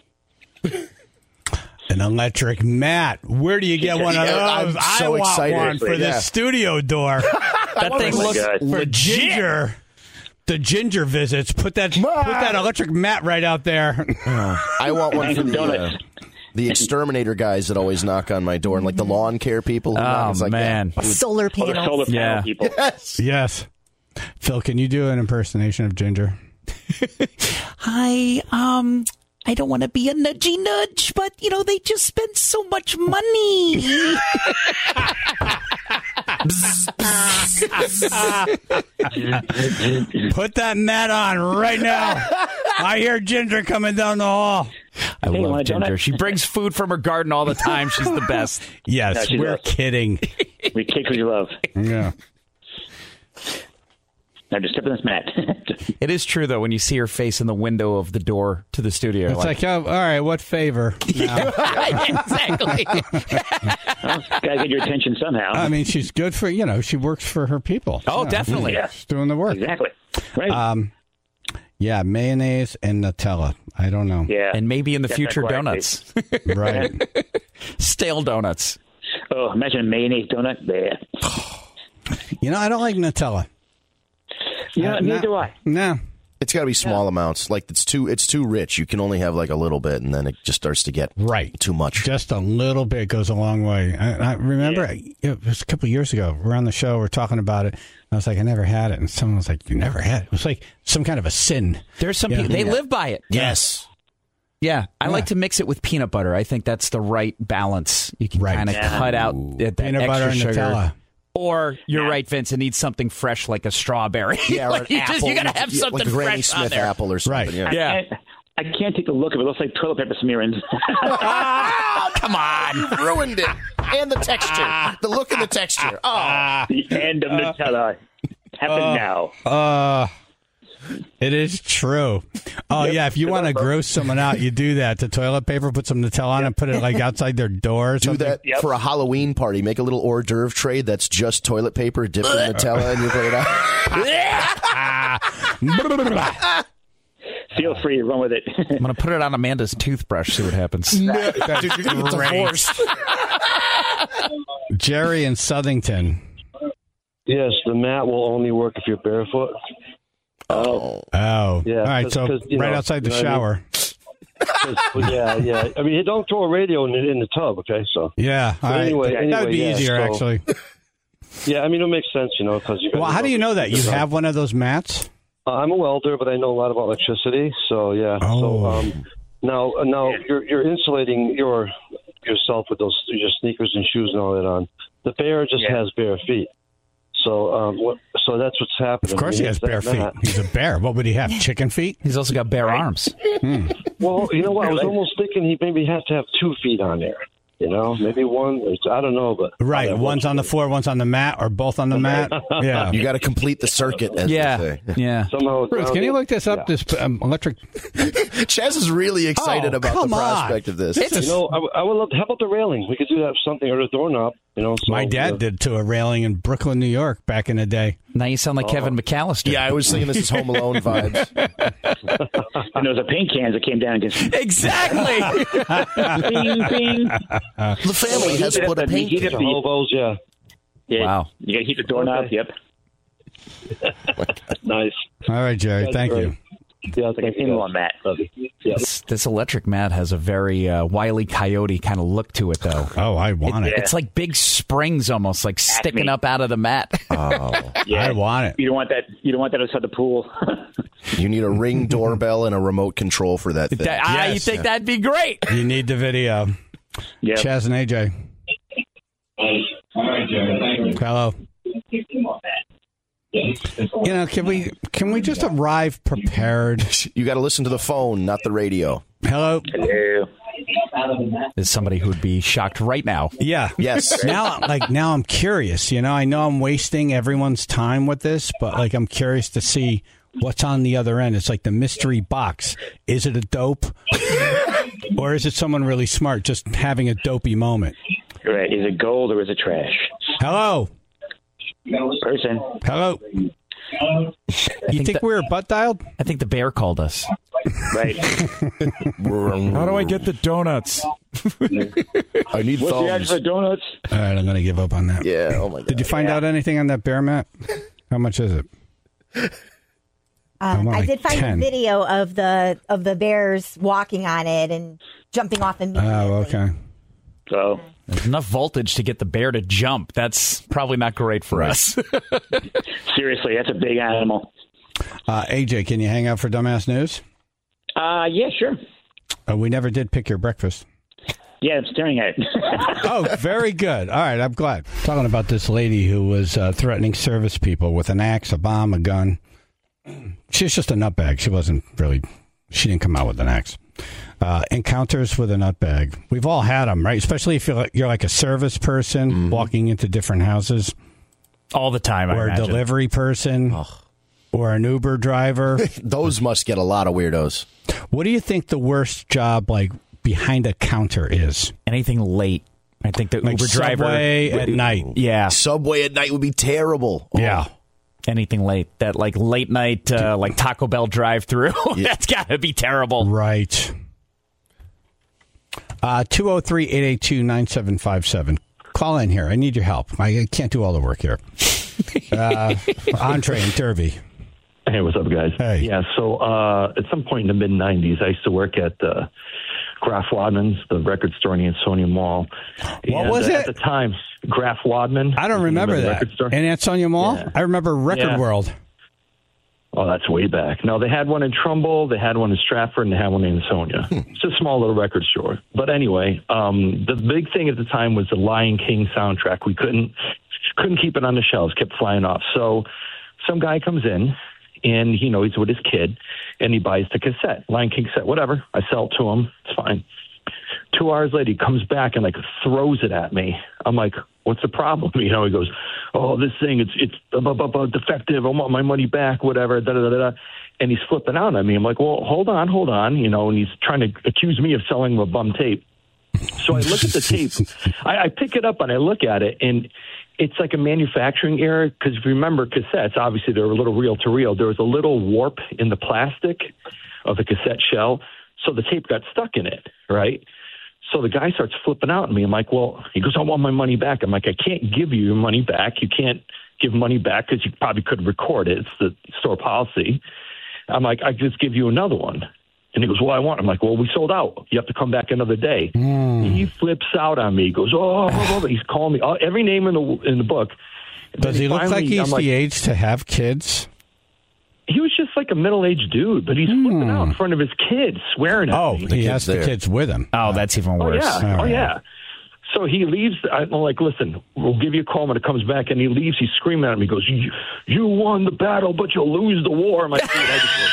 An electric mat. Where do you get one of Yeah, I'm those? so I want excited. one for Yeah. the studio door. That thing Oh my looks God. For ginger. The ginger visits. Put that put that electric mat right out there. I want one And for some the, uh, donuts. the exterminator guys that always knock on my door and like the lawn care people. Who knock. Oh, It's like, man. yeah, Solar Oh, the panels. solar panel Yeah. people. yes. Yes. Phil, can you do an impersonation of Ginger? Hi, um, I don't want to be a nudgy nudge, but, you know, they just spent so much money. Put that mat on right now. I hear Ginger coming down the hall. I Hey, love want a Ginger. donut? She brings food from her garden all the time. She's the best. Yes, Yeah, she we're does. kidding. We kick what you love. Yeah. Now just step on this mat. It is true, though, when you see her face in the window of the door to the studio. It's like, oh, all right, what favor? Now? exactly. Well, gotta get your attention somehow. I mean, she's good for, you know, she works for her people. Oh, Yeah. definitely. Yeah. She's doing the work. Exactly. Right. Um, yeah, mayonnaise and Nutella. I don't know. yeah. And maybe in the That's future, acquired donuts. Right. Stale donuts. Oh, imagine a mayonnaise donut there. You know, I don't like Nutella. You know, Uh, neither no- do I. No. It's got to be small amounts. Like it's too it's too rich. You can only have like a little bit, and then it just starts to get right too much. Just a little bit goes a long way. I, I remember it was a couple of years ago. We're on the show. We're talking about it. I was like, I never had it, and someone was like, you never had it. It was like some kind of a sin. There's some Yeah. people, they Yeah. live by it. Yes. Yeah, I Yeah. like to mix it with peanut butter. I think that's the right balance. You can Right. kind of Yeah. cut out that, that Peanut extra butter and sugar. Nutella. Or you're right, Vince. It needs something fresh like a strawberry. Yeah, or Like, an you just apple. you gotta have Yeah, something like a Granny fresh on Smith there. apple or something. Right. Yeah. Yeah. I, I can't take the look of it. It looks like toilet paper smearings. Oh, come on. You've ruined it. And the texture. The look and the texture. Oh. The end of Nutella. Happen Uh, now. Uh, it is true. Oh, yeah. If you want to gross someone out, you do that. The toilet paper, put some Nutella on and put it like outside their door or Do something. that Yep. for a Halloween party. Make a little hors d'oeuvre tray that's just toilet paper dipped in Nutella, and you put it out. Feel free to run with it. I'm going to put it on Amanda's toothbrush, see what happens. Dude, you're going to get divorced. Jerry in Southington. Yes, the mat will only work if you're barefoot. Oh. Oh. Yeah. All right, cause, so cause, right know, outside the you know shower. I mean? yeah, yeah. I mean, don't throw a radio in the, in the tub, okay? So Yeah. All right. anyway, that anyway, would be yeah, easier, so- actually. Yeah, I mean, it makes sense, you know, because you. Well, how do you know that? You have one of those mats? Uh, I'm a welder, but I know a lot about electricity, so yeah. Oh. So um, now, now you're you're insulating your yourself with those your sneakers and shoes and all that on. The bear just Yeah. has bare feet, so um, what, so that's what's happening. Of course he has bare feet. He's a bear. What would he have? Chicken feet? He's also got bare arms. Hmm. Well, you know what? I was almost thinking he maybe has to have two feet on there. You know, maybe one. I don't know, but Right. One's on the floor, one's on the mat, or both on the mat. Yeah. You got to complete the circuit, as Yeah. they say. Yeah. somehow. Bruce, can you look this up? Yeah. This um, electric. Chaz is really excited Oh, about the come on. prospect of this. You know, I, w- I would love. How about the railing? We could do that something or the doorknob. You know, so, My dad uh, did to a railing in Brooklyn, New York, back in the day. Now you sound like Kevin McAllister. Yeah, I was thinking this is Home Alone vibes. And there was a paint can that came down and just Exactly. bing, bing. The family has Heat split a up the- paint heat can. up the- hobos. Yeah, Yeah, Wow. You got to heat the doorknob. Okay. Yep. nice. All right, Jerry. That's Thank great. you. Yeah, Like thank an you. in-law mat. Yeah. This, this electric mat has a very uh, Wile E. Coyote kind of look to it, though. Oh, I want it. It's like big springs almost, like sticking up out of the mat. Oh, Yeah. I want it. You don't want that. You don't want that outside the pool. you need a Ring doorbell and a remote control for that thing. That- I Yes. think that'd be great. You need the video. Yeah. Chaz and A J. Hello. You know, can we can we just arrive prepared? You got to listen to the phone, not the radio. Hello. Hello. There's somebody who would be shocked right now. Yeah. Yes. Now, like now, I'm curious. You know, I know I'm wasting everyone's time with this, but like I'm curious to see what's on the other end. It's like the mystery box. Is it a dope, or is it someone really smart just having a dopey moment? Right. Is it gold or is it trash? Hello. Person. Hello. You think, think we were butt dialed? I think the bear called us. Right. How do I get the donuts? I need What's the address thumbs. for donuts? All right, I'm going to give up on that. Yeah. Oh my God. Did you find Yeah. out anything on that bear mat? How much is it? Um, want I like did find ten. a video of the of the bears walking on it and jumping off immediately. Oh, okay. So There's enough voltage to get the bear to jump. That's probably not great for us. seriously, that's a big animal. Uh, A J, can you hang out for Dumbass News? Uh, yeah, sure. Uh, we never did pick your breakfast. Yeah, I'm staring at it. Oh, very good. All right, I'm glad. Talking about this lady who was uh, threatening service people with an axe, a bomb, a gun. She's just a nutbag. She wasn't really, she didn't come out with an axe. Uh, encounters with a nutbag. We've all had them, right? Especially if you're like, you're like a service person mm-hmm. walking into different houses. All the time, or I a imagine. delivery person. Oh. Or an Uber driver. Those must get a lot of weirdos. What do you think the worst job, like, behind a counter is? Anything late. I think the like Uber driver. Subway at night. Yeah. Subway at night would be terrible. Oh. Yeah. Anything late. That, like, late night, uh, like, Taco Bell drive-through. Yeah. That's got to be terrible. Right. Uh, two oh three, eight eight two, nine seven five seven. Call in here. I need your help. I can't do all the work here. Uh, Andre and Derby. Hey, what's up, guys? Hey. Yeah, so uh, at some point in the mid nineties, I used to work at uh, Graf Wadman's, the record store in the Ansonia Mall. What and, was uh, it? At the time, Graf Wadman. I don't remember, remember the that. record store? In Ansonia Mall? Yeah. I remember Record Yeah. World. Oh, that's way back. No, they had one in Trumbull, they had one in Stratford, and they had one in Ansonia. It's a small little record store. But anyway, um, the big thing at the time was the Lion King soundtrack. We couldn't couldn't keep it on the shelves, kept flying off. So some guy comes in, and, you know, he's with his kid, and he buys the cassette, Lion King cassette, whatever. I sell it to him. It's fine. Two hours later, he comes back and, like, throws it at me. I'm like, what's the problem? You know, he goes, oh, this thing, it's it's uh, uh, uh, defective. I want my money back, whatever, da, da, da, da. And he's flipping out at me. I'm like, well, hold on, hold on. You know, and he's trying to accuse me of selling him a bum tape. So I look at the tape. I, I pick it up and I look at it, and it's like a manufacturing error, because if you remember cassettes, obviously they're a little reel to reel. There was a little warp in the plastic. of the cassette shell. So the tape got stuck in it, right? So the guy starts flipping out at me. I'm like, well, he goes, I want my money back. I'm like, I can't give you your money back. You can't give money back because you probably could record it. It's the store policy. I'm like, I just give you another one. And he goes, well, I want. I'm like, well, we sold out. You have to come back another day. Mm. He flips out on me. He goes, oh, blah, blah, blah. He's calling me all, every name in the in the book. And Does he look finally, like he's I'm like, the age to have kids? He was just like a middle-aged dude, but he's flipping out in front of his kids, swearing at Oh, me. he has the kids with him. Oh, that's even Oh, worse. yeah. All Oh, right. yeah. So he leaves. I'm like, listen, we'll give you a call when it comes back. And he leaves. He's screaming at me. He goes, you, you won the battle, but you'll lose the war. I'm like, dude, I just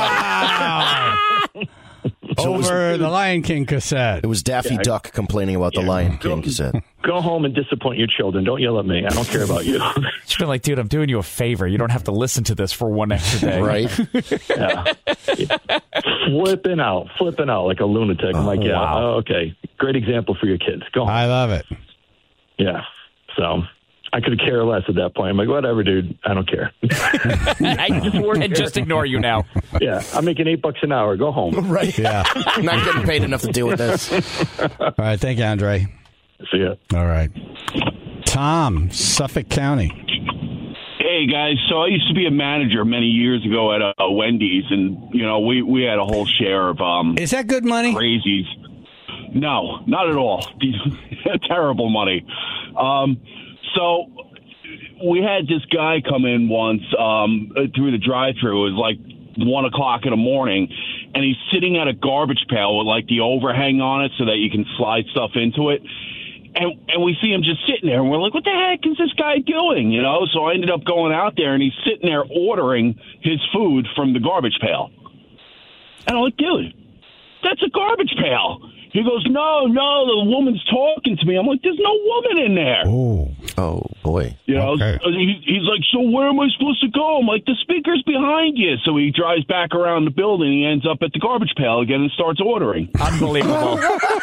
wow. Over the Lion King cassette. It was Daffy Yeah, I- Duck complaining about the Lion King cassette. Go home and disappoint your children. Don't yell at me. I don't care about you. She's been like, dude, I'm doing you a favor. You don't have to listen to this for one extra day. Right? Yeah. Flipping out, flipping out like a lunatic. I'm like, yeah, wow. oh, okay. Great example for your kids. Go home. I love it. Yeah. So I could care less at that point. I'm like, whatever, dude. I don't care. I just work and just ignore you now. Yeah. I'm making eight bucks an hour. Go home. Right. Yeah. Not getting paid enough to deal with this. All right. Thank you, Andre. See ya. All right. Tom, Suffolk County. Hey guys, so I used to be a manager many years ago at uh, Wendy's, and you know we we had a whole share of um. Is that good money? Crazies. No, not at all. Terrible money. Um, so we had this guy come in once um, through the drive-thru. It was like one o'clock in the morning, and he's sitting at a garbage pail with like the overhang on it so that you can slide stuff into it. And and we see him just sitting there, and we're like, what the heck is this guy doing? You know? So I ended up going out there, and he's sitting there ordering his food from the garbage pail. And I'm like, dude, that's a garbage pail. He goes, no, no, the woman's talking to me. I'm like, there's no woman in there. Oh, oh boy. You know, Okay. he, he's like, so where am I supposed to go? I'm like, the speaker's behind you. So he drives back around the building. He ends up at the garbage pail again and starts ordering. Unbelievable.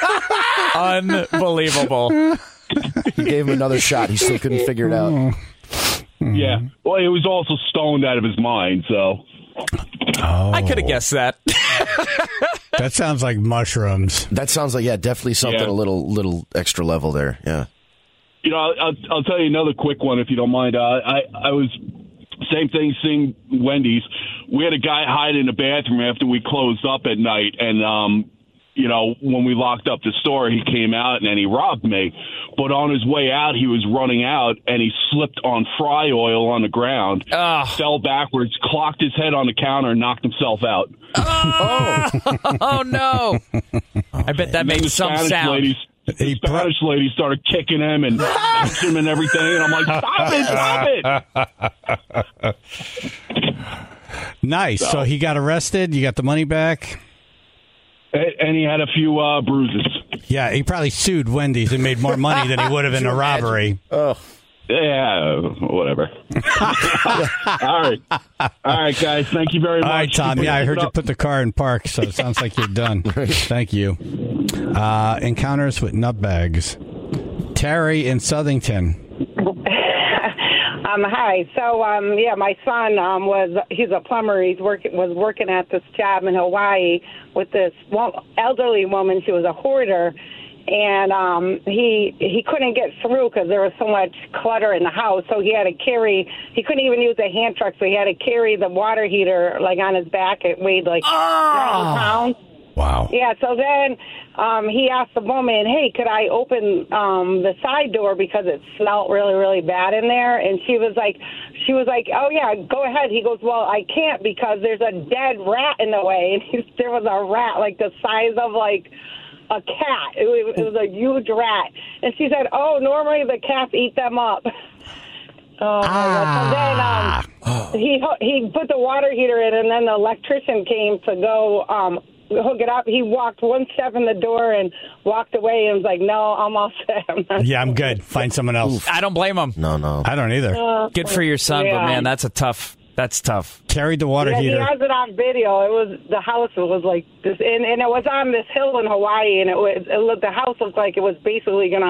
Unbelievable. He gave him another shot. He still couldn't figure it out. Yeah. Well, he was also stoned out of his mind, so. Oh. I could have guessed that. That sounds like mushrooms. That sounds like, yeah, definitely something Yeah. a little little extra level there. Yeah. You know, I'll, I'll tell you another quick one if you don't mind. Uh, I I was same thing seeing Wendy's. We had a guy hide in the bathroom after we closed up at night, and um, you know, when we locked up the store, he came out and then he robbed me. But on his way out, he was running out and he slipped on fry oil on the ground, oh. fell backwards, clocked his head on the counter, and knocked himself out. Oh, oh no! I bet that made the some Spanish sound. Ladies, the Spanish lady started kicking him and punching him and everything, and I'm like, stop it, stop it! Nice. So, so he got arrested. You got the money back. And he had a few uh, bruises. Yeah, he probably sued Wendy's and made more money than he would have in a robbery. Oh. Yeah, whatever. All right. All right, guys. Thank you very much. All right, Tom. Keep Yeah, I heard it you up. put the car in park, so it sounds like you're done. Thank you. Uh, encounters with nutbags. Terry in Southington. Um, hi. So, um, yeah, my son um, was, he's a plumber. He's working, was working at this job in Hawaii with this wo- elderly woman. She was a hoarder. And um, he he couldn't get through because there was so much clutter in the house. So he had to carry, he couldn't even use a hand truck. So he had to carry the water heater like on his back. It weighed like ninety pounds. Wow. Yeah, so then um, he asked the woman, hey, could I open um, the side door because it smelled really, really bad in there? And she was like, she was like, oh, yeah, go ahead. He goes, well, I can't because there's a dead rat in the way. And he, there was a rat like the size of like a cat. It, was- it was a huge rat. And she said, oh, normally the cats eat them up. Oh, my God. So then um, he, he put the water heater in, and then the electrician came to go um, hook it up. He walked one step in the door and walked away and was like, no, I'm all set. I'm not Yeah, I'm good. Find someone else. I don't blame him. No, no. I don't either. Uh, Good for your son, yeah. but man, that's a tough. That's tough. Carried the water yeah, heater. he has it on video. It was the house was like this, and, and it was on this hill in Hawaii, and it was it looked, the house looked like it was basically gonna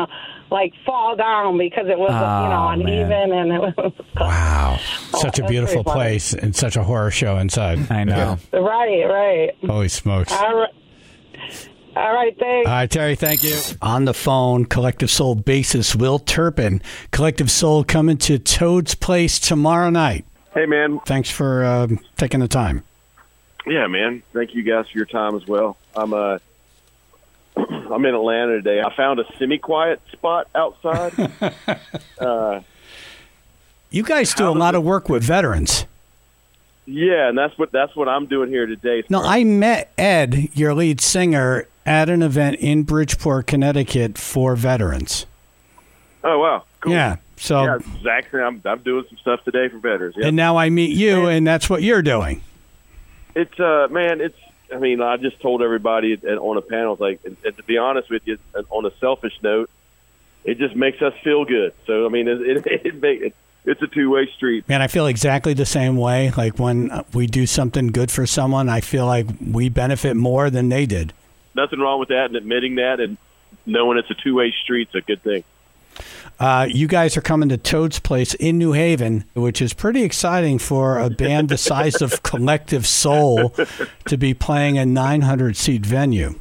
like fall down because it was Oh, you know uneven man. and it was Wow. Such a that's beautiful pretty funny. place and such a horror show inside. I know. right, right. Holy smokes. All right, all right, thanks. All right, Terry, thank you. On the phone, Collective Soul bassist Will Turpin. Collective Soul coming to Toad's Place tomorrow night. Hey, man. Thanks for uh, taking the time. Yeah, man. Thank you guys for your time as well. I'm uh, I'm in Atlanta today. I found a semi-quiet spot outside. uh, You guys do a lot of work with veterans. yeah, and that's what that's what I'm doing here today. No, I met Ed, your lead singer, at an event in Bridgeport, Connecticut for veterans. Oh wow, cool. Yeah, so yeah, exactly. I'm I'm doing some stuff today for veterans. Yeah. and now I meet you, and that's what you're doing. It's uh, man, it's. I mean, I just told everybody at, on a panel, like, and, and to be honest with you, on a selfish note, it just makes us feel good. So I mean, it it, it, make, it it's a two way street. Man, I feel exactly the same way. Like when we do something good for someone, I feel like we benefit more than they did. Nothing wrong with that, and admitting that, and knowing it's a two way street is a good thing. Uh, you guys are coming to Toad's Place in New Haven, which is pretty exciting for a band the size of Collective Soul to be playing a nine hundred seat venue.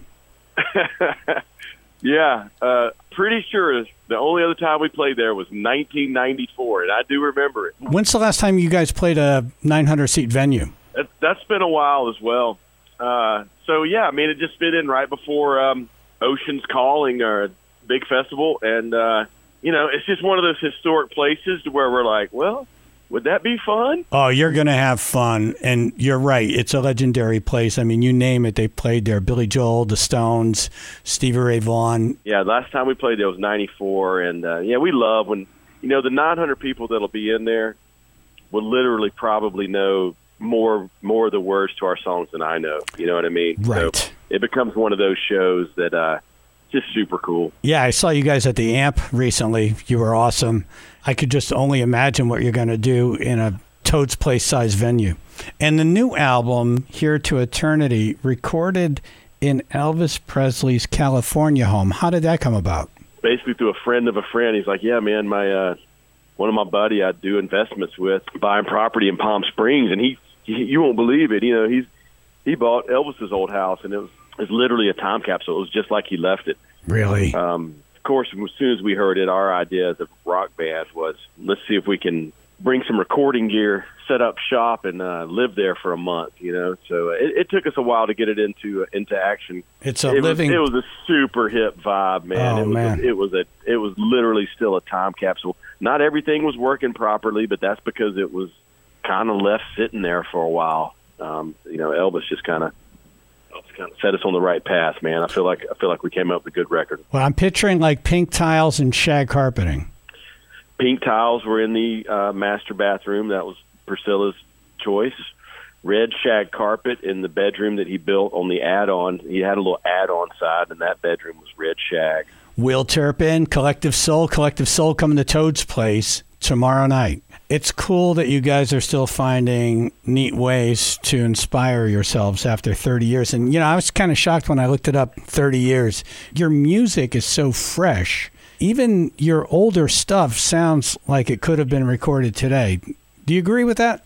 Yeah, uh, pretty sure the only other time we played there was nineteen ninety-four, and I do remember it. When's the last time you guys played a nine hundred seat venue? That, that's been a while as well. Uh, so, yeah, I mean, it just fit in right before um, Ocean's Calling, or a big festival, and, uh, you know, it's just one of those historic places to where we're like, well, would that be fun? Oh, you're going to have fun. And you're right. It's a legendary place. I mean, you name it, they played there. Billy Joel, the Stones, Stevie Ray Vaughan. Yeah, last time we played there was ninety-four, and, uh, yeah, we love when, you know, the nine hundred people that'll be in there will literally probably know more more of the words to our songs than I know. You know what I mean? Right. So it becomes one of those shows that uh, just super cool. Yeah, I saw you guys at the A M P recently. You were awesome. I could just only imagine what you're going to do in a Toad's Place size venue. And the new album, Here to Eternity, recorded in Elvis Presley's California home. How did that come about? Basically through a friend of a friend. He's like, yeah, man, my uh, one of my buddy I do investments with, buying property in Palm Springs, and he, he you won't believe it. You know, he's he bought Elvis's old house, and it was, it was literally a time capsule. It was just like he left it. Really? Um, of course, as soon as we heard it, our idea as a rock band was, let's see if we can bring some recording gear, set up shop, and uh, live there for a month. You know, so it, it took us a while to get it into uh, into action. It's a it living. Was, it was a super hip vibe, man. Oh, it was man. A, it was a. It was literally still a time capsule. Not everything was working properly, but that's because it was kind of left sitting there for a while. Um, you know, Elvis just kind of. Kind of set us on the right path, man. I feel like I feel like we came up with a good record. Well, I'm picturing like pink tiles and shag carpeting. Pink tiles were in the uh, master bathroom. That was Priscilla's choice. Red shag carpet in the bedroom that he built on the add-on. He had a little add-on side, and that bedroom was red shag. Will Turpin, Collective Soul, Collective Soul coming to Toad's Place tomorrow night. It's cool that you guys are still finding neat ways to inspire yourselves after thirty years. And, you know, I was kind of shocked when I looked it up, thirty years. Your music is so fresh. Even your older stuff sounds like it could have been recorded today. Do you agree with that?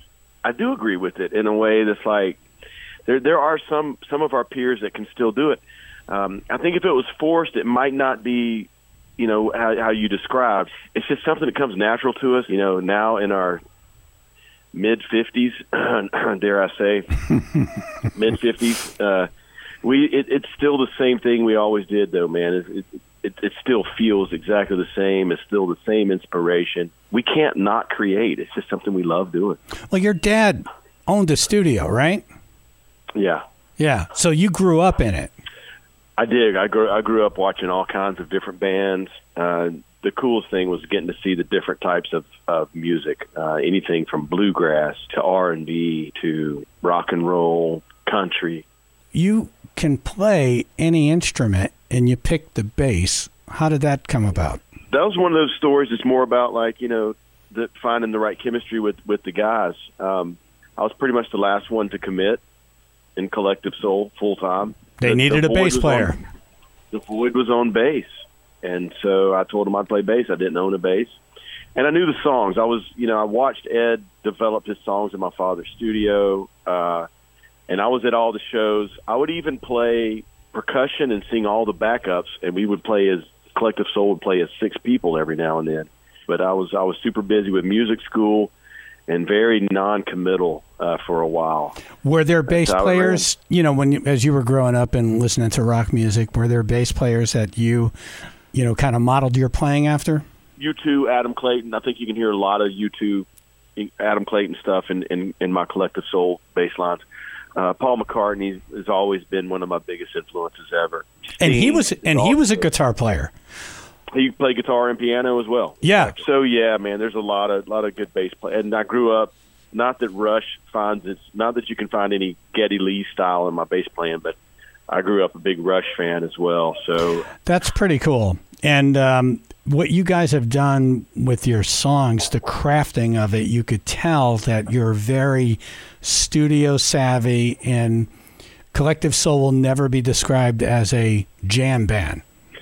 I do agree with it in a way that's like, there there are some, some of our peers that can still do it. Um, I think if it was forced, it might not be, you know, how, how you described. It's just something that comes natural to us, you know, now in our mid-fifties, dare I say, mid-fifties. Uh, we it, it's still the same thing we always did, though, man. It, it, it, it still feels exactly the same. It's still the same inspiration. We can't not create. It's just something we love doing. Well, your dad owned a studio, right? Yeah. Yeah. So you grew up in it. I did. I grew I grew up watching all kinds of different bands. Uh, the coolest thing was getting to see the different types of, of music, uh, anything from bluegrass to R and B to rock and roll, country. You can play any instrument, and you picked the bass. How did that come about? That was one of those stories that's more about, like, you know, the, finding the right chemistry with, with the guys. Um, I was pretty much the last one to commit in Collective Soul full time. They the, needed the a bass was player. On, the Void was on bass. And so I told him I'd play bass. I didn't own a bass. And I knew the songs. I was, you know, I watched Ed develop his songs in my father's studio, uh, and I was at all the shows. I would even play percussion and sing all the backups, and we would play as Collective Soul would play as six people every now and then. But I was I was super busy with music school and very non-committal uh, for a while. Were there bass players, you know, when you, as you were growing up and listening to rock music, were there bass players that you, you know, kind of modeled your playing after? U two, Adam Clayton. I think you can hear a lot of U two, Adam Clayton stuff in, in, in my Collective Soul bass lines. Uh, Paul McCartney has always been one of my biggest influences ever. And Sting he was and he was a guitar player. He played guitar and piano as well. Yeah. So yeah, man, there's a lot of lot of good bass play. And I grew up, not that Rush finds it's not that you can find any Geddy Lee style in my bass playing, but I grew up a big Rush fan as well. So that's pretty cool. And um, what you guys have done with your songs, the crafting of it, you could tell that you're very studio savvy, and Collective Soul will never be described as a jam band.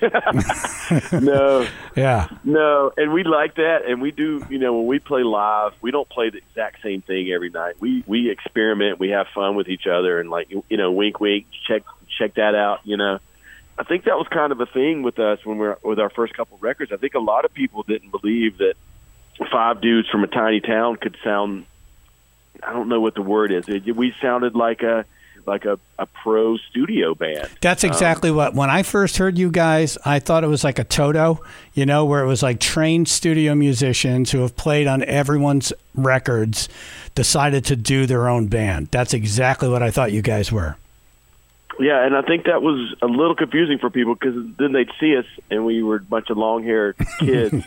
No. Yeah. No, and we like that, and we do, you know, when we play live, we don't play the exact same thing every night. We we experiment, we have fun with each other, and like, you know, wink, wink, check check that out, you know. I think that was kind of a thing with us when we were with our first couple of records. I think a lot of people didn't believe that five dudes from a tiny town could sound, I don't know what the word is. It, we sounded like a like a, a pro studio band. That's exactly um, what, when I first heard you guys, I thought it was like a Toto, you know, where it was like trained studio musicians who have played on everyone's records, decided to do their own band. That's exactly what I thought you guys were. Yeah, and I think that was a little confusing for people because then they'd see us and we were a bunch of long-haired kids.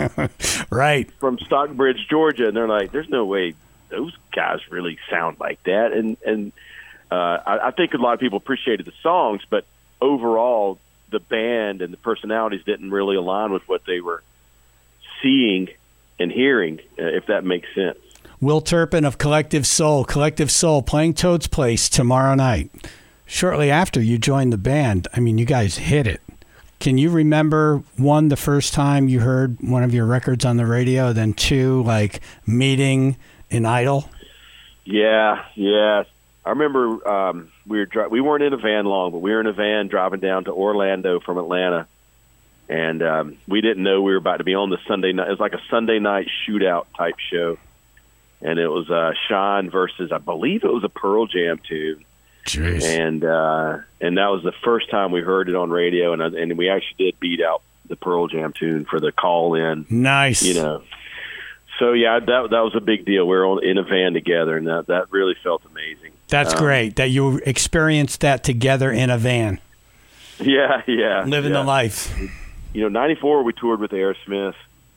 Right. From Stockbridge, Georgia, and they're like, there's no way those guys really sound like that. And, and uh, I, I think a lot of people appreciated the songs, but overall the band and the personalities didn't really align with what they were seeing and hearing, uh, if that makes sense. Will Turpin of Collective Soul, Collective Soul playing Toad's Place tomorrow night. Shortly after you joined the band, I mean, you guys hit it. Can you remember, one, the first time you heard one of your records on the radio, then two, like meeting in Idle? Yeah, yeah. I remember um, we were dri- we weren't in a van long, but we were in a van driving down to Orlando from Atlanta, and um, we didn't know we were about to be on the Sunday night. It was like a Sunday night shootout type show, and it was uh, Shine versus, I believe it was a Pearl Jam tune. Jeez. And uh, and that was the first time we heard it on radio, and and we actually did beat out the Pearl Jam tune for the call in. Nice, you know. So yeah, that that was a big deal. We were on, in a van together, and that that really felt amazing. That's um, great that you experienced that together in a van. Yeah, yeah, living yeah. the life. You know, ninety-four we toured with Aerosmith.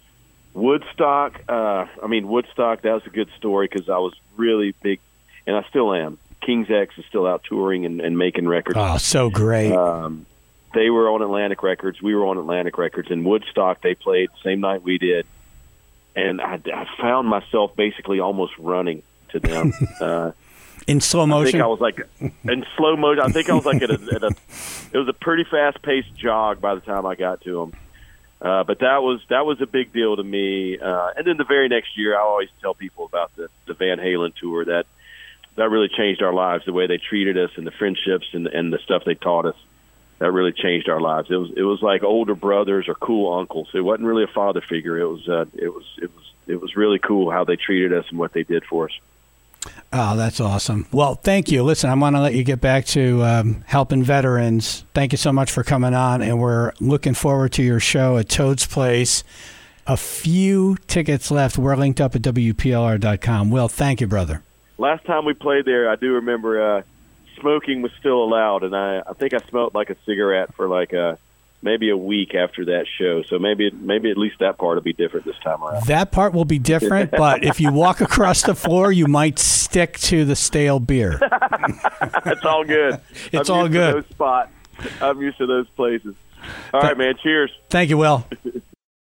Woodstock, uh, I mean Woodstock. That was a good story because I was really big, and I still am. King's X is still out touring and, and making records. Oh, so great. Um, they were on Atlantic Records. We were on Atlantic Records. In Woodstock, they played the same night we did. And I, I found myself basically almost running to them. Uh, in slow motion? I think I was like, in slow motion. I think I was like at a, at a it was a pretty fast-paced jog by the time I got to them. Uh, but that was that was a big deal to me. Uh, and then the very next year, I always tell people about the, the Van Halen tour that that really changed our lives. The way they treated us and the friendships and, and the stuff they taught us, that really changed our lives. It was it was like older brothers or cool uncles. It wasn't really a father figure. It was uh, it was it was it was really cool how they treated us and what they did for us. Oh, that's awesome. Well, thank you. Listen, I want to let you get back to um, helping veterans. Thank you so much for coming on, and we're looking forward to your show at Toad's Place. A few tickets left. We're linked up at W P L R dot com. Will, thank you, brother. Last time we played there, I do remember uh, smoking was still allowed, and I, I think I smelled like a cigarette for like a, maybe a week after that show. So maybe maybe at least that part will be different this time around. That part will be different, but if you walk across the floor, you might stick to the stale beer. It's all good. It's I'm all used good. To those spots. I'm used to those places. All right, man. Cheers. Thank you, Will.